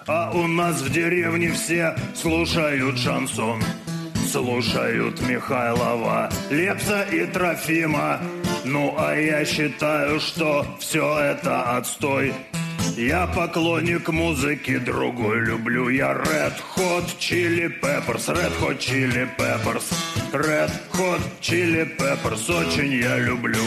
А у нас в деревне все слушают шансон. Слушают Михайлова, Лепса и Трофима. Ну а я считаю, что все это отстой. Я поклонник музыки, другой люблю я Red Hot Chili Peppers, Red Hot Chili Peppers, Red Hot Chili Peppers, очень я люблю.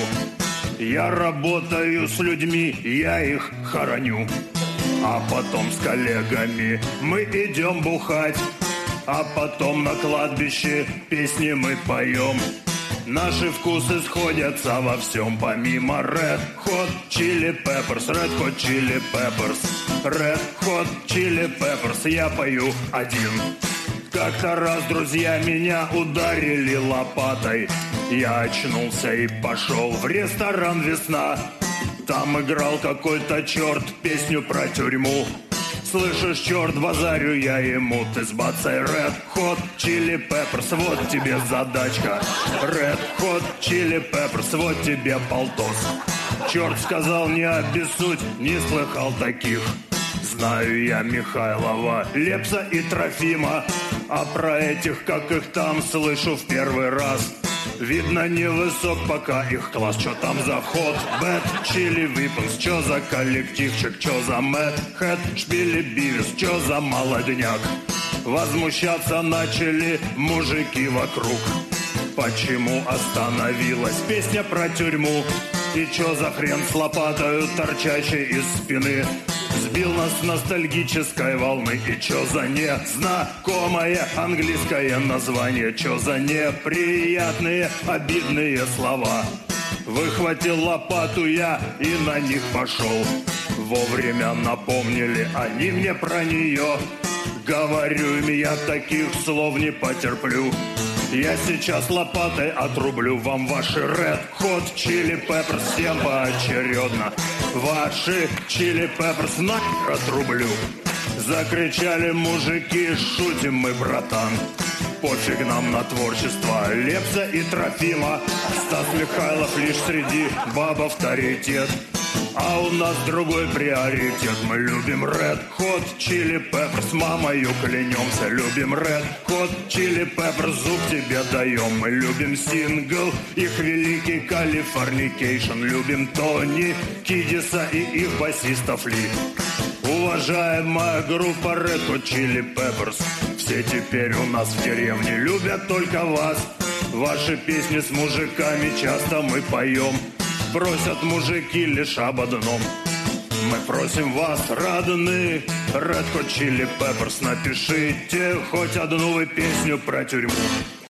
Я работаю с людьми, я их хороню. А потом с коллегами мы идем бухать. А потом на кладбище песни мы поем. Наши вкусы сходятся во всем, помимо Red Hot Chili Peppers, Red Hot Chili Peppers, Red Hot Chili Peppers, я пою один. Как-то раз друзья меня ударили лопатой. Я очнулся и пошел в ресторан «Весна». Там играл какой-то черт песню про тюрьму. Слышишь, черт, базарю я ему, ты сбацай Red Hot Chili Peppers, вот тебе задачка. Red Hot Chili Peppers, вот тебе полтос. Черт сказал, не обессудь, не слыхал таких. Знаю я Михайлова, Лепса и Трофима, а про этих, как их там, слышу в первый раз. Видно, невысок пока их класс. Чё там за ход? Bad Chili Weapons. Чё за коллективчик? Чё за Mad Head? Шпили Бивис. Чё за молодняк? Возмущаться начали мужики вокруг. Почему остановилась песня про тюрьму? И чё за хрен с лопатою, торчащей из спины? Сбил нас с ностальгической волны. И чё за незнакомое английское название? Чё за неприятные, обидные слова? Выхватил лопату я и на них пошел. Вовремя напомнили они мне про нее. Говорю им, я таких слов не потерплю. Я сейчас лопатой отрублю вам ваши Red Hot Chili Peppers всем поочередно. Ваши Chili Peppers нахер отрублю. Закричали мужики, шутим мы, братан. Пофиг нам на творчество Лепса и Трофима. Стас Михайлов лишь среди баб авторитет. А у нас другой приоритет. Мы любим Red Hot Chili Peppers, мамою клянемся. Любим Red Hot Chili Peppers, зуб тебе даем. Мы любим сингл, их великий Californication. Любим Тони Кидиса и их басистов Ли. Уважаемая группа Red Hot Chili Peppers, все теперь у нас в деревне любят только вас. Ваши песни с мужиками часто мы поем. Просят мужики лишь об одном. Мы просим вас, родные Red Hot Chili Peppers, напишите хоть одну вы песню про тюрьму.